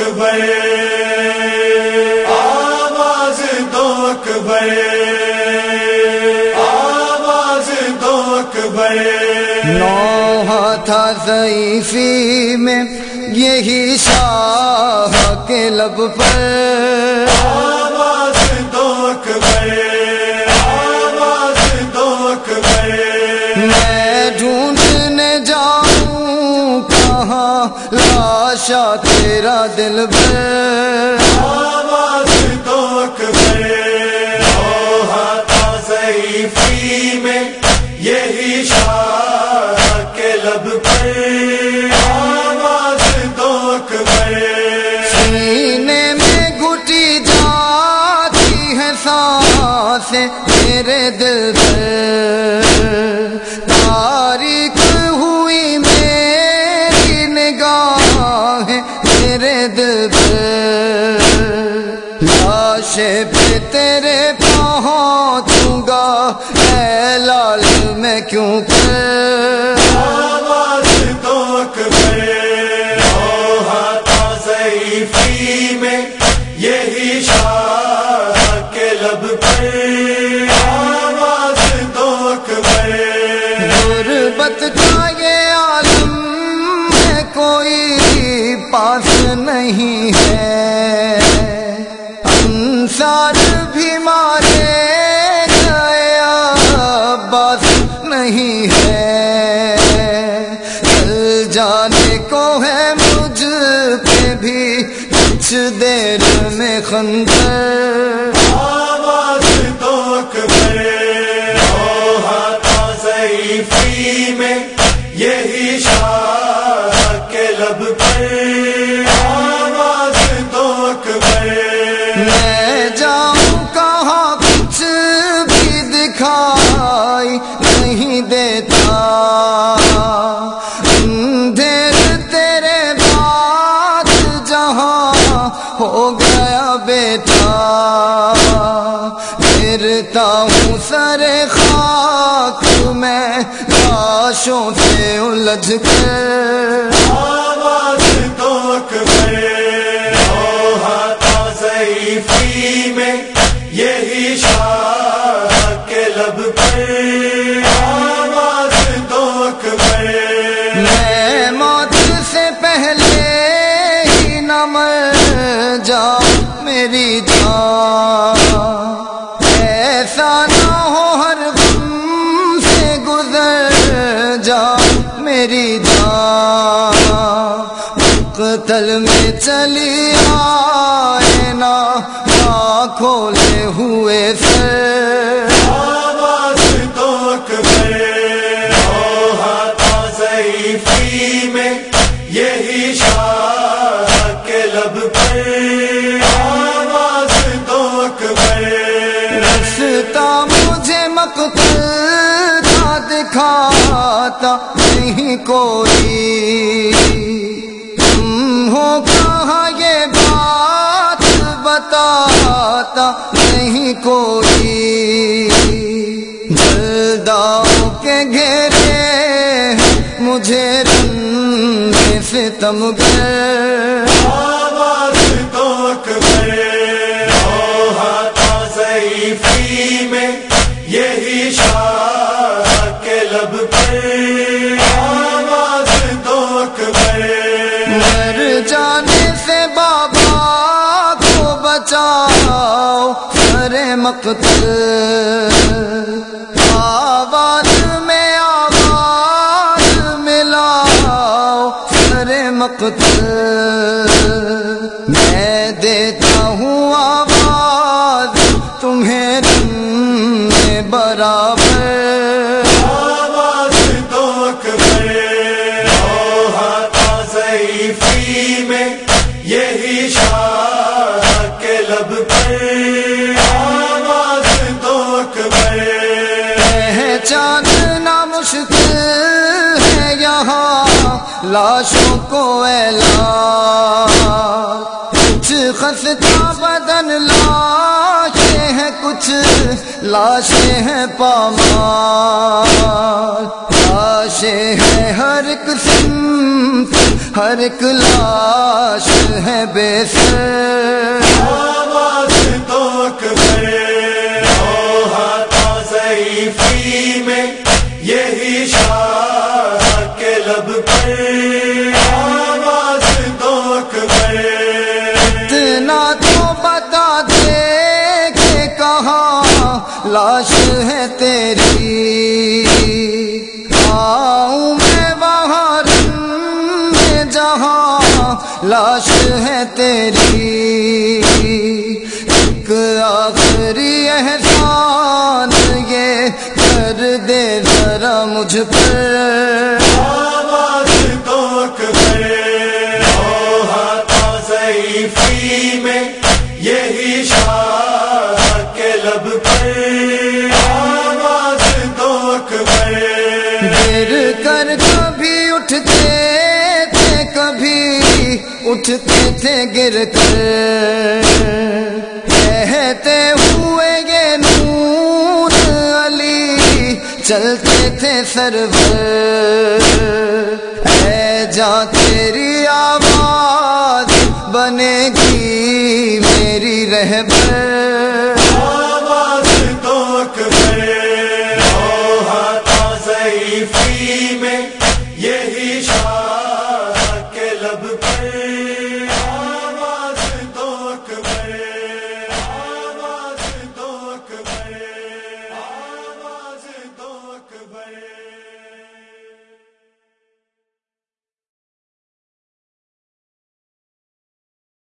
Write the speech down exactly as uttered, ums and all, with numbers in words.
اکبر، آواز دو اکبر، آواز دو اکبر۔ نوحہ تھا ضعیفی میں یہی شاہ کے لب پر، آواز دو اکبر، آواز دو اکبر۔ میں ڈھونڈنے جاؤں کہاں لاشا تیرا دل بھر، آواز دو اکبر، نوحہ تھا ضعیفی میں یہی شاہ کے لب پر، آواز دو اکبر۔ سینے میں گھٹی جاتی ہے سانسیں میرے دل پر، تاریک ہوئی میری نگاہیں میرے دل پر، لاشے پہ تیرے پہنچوں گا اے لال میں کیوں کر، آواز دو اکبر، نوحہ تھا ضعیفی میں یہی شاہ کے لب پر، آواز دو اکبر۔ غربت کا یہ عالم ہے کوئی پاس نہیں ہے، انصار بھی مارے گئے عباس نہیں ہے، چل جانے کو ہے مجھ پہ بھی کچھ دیر میں خنجر، آواز دو اکبر، نوحہ تھا ضعیفی میں یہی شاہ کے لب پر، آواز دو اکبر۔ میں جاؤں کہاں کچھ بھی دکھائی نہیں دیتا، اندھیر تیرے بعد جہاں ہو گیا بیٹا، گرتا ہوں سر خاک میں لاشوں سے الجھ کر، آواز دو اکبر، نوحہ تھا ضعیفی میں یہی شاہ کے لب پر، آواز دو اکبر۔ میں موت سے پہلے ہی نہ مر جاؤں میری جان، ایسا نہ ہو ہر غم سے گزر جاؤ میری جان، مقتل میں چلی آئے نا ماں کھولے ہوئے سر، آواز دو اکبر، نوحہ تھا ضعیفی میں یہی شاہ کے لب پر، آواز دو اکبر۔ رستا مجھے مقتل کا دکھاتا نہیں کوئی، تم ہو کہاں یہ بات بتاتا نہیں کوئی، جلداؤں کے گھیرے مجھے رنگ ستم گر، آواز دو اکبر، نوحہ تھا ضعیفی میں یہی شاہ کے لب پر، آواز دو اکبر۔ مر جانے سے بابا کو بچاؤ سر مقتل، آواز میں آواز ملاؤ سر مقتل، میں دیتا ہوں آواز تمہیں رنگ برابر، آواز دو اکبر، نوحہ تھا ضعیفی میں یہی شاہ کے لب پر، آواز دو اکبر۔ پہچاننا مشکل ہے یہاں لاشوں کو اعلان، کچھ خستہ بدن لاشیں ہیں کچھ لاشیں ہیں پامال، لاشیں ہیں ہر قسم ہر ایک لاش ہے بے سر آواز تو اکبر ہوتا ضعیفی میں یہی شاہ کے لب پر آواز تو اکبر اتنا تو بتا دے کہ کہاں لاش ہے تیری آؤں میں وہاں میں جہاں لاش ہے تیری ایک آخری احسان یہ کر دے ذرا مجھ پر آواز تو اکبر ہوتا ضعیفی میں یہی شاہ کے لب پر آواز تو اکبر گر کر کبھی اٹھتے تھے کبھی اٹھتے تھے گر کر کہتے ہوئے یہ نور علی چلتے تھے سرور اے جاں تیری آواز بنے گی میری رہبر